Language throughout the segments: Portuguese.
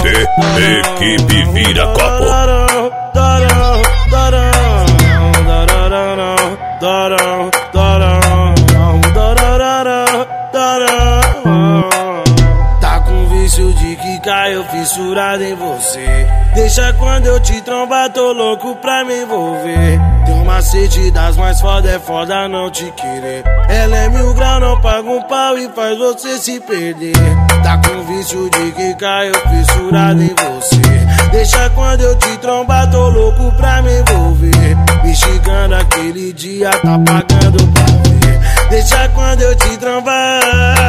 Equipe Vira Copo. Tá com vício de quicar, eu fissurado em você. Deixa quando eu te trombar, tô louco pra me envolver. Tem uma sede das mais foda, é foda não te querer. Ela é 1000 graus, não paga um pau e faz você se perder. Tá com vício de quicar, eu fissurado em você. Deixa quando eu te trombar, tô louco pra me envolver. Me xingando aquele dia, tá pagando pra ver. Deixa quando eu te trombar,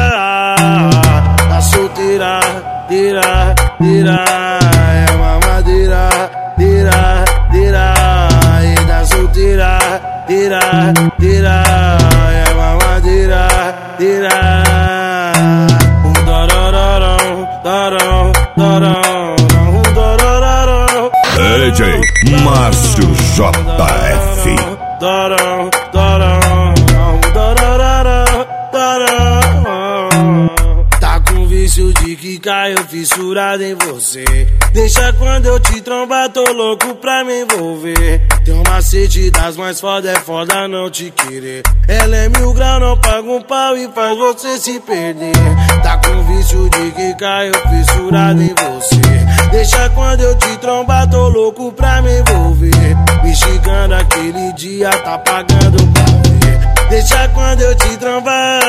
tá solteira, tira, tira. É mamadeira, tira, tira. E da solteira, tira, tira. É mamadeira, tira. Dorororão, dorororão, dorororão. DJ Márcio JF. Dorororão, dorororão, dorororão. Tá com vício de quicar, eu fissurado em você. Deixa quando eu te trombar, tô louco pra me envolver. Tem uma sede das mais foda, é foda não te querer. Ela é 1000 graus, não paga um pau e faz você se perder. Tá com vício de quicar, eu fissurado em você. Deixa quando eu te trombar, tô louco pra me envolver. Me xingando aquele dia, tá pagando pra ver. Deixa quando eu te trombar,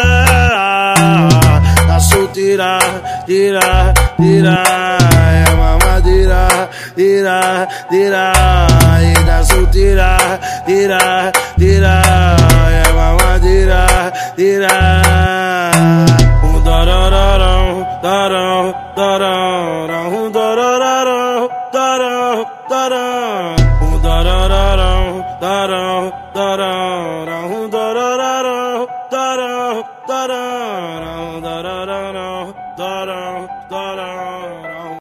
tá solteira, tira, tira. É mamadeira, tira, tira. E da solteira, tira, tira. É mamadeira, tira. Dorororão, dororão, dororão, dorororão, dororão, dororão. Dorororão, dororão, dororão, dorororão, dororão, dororão, dorororão, dororão, dororão.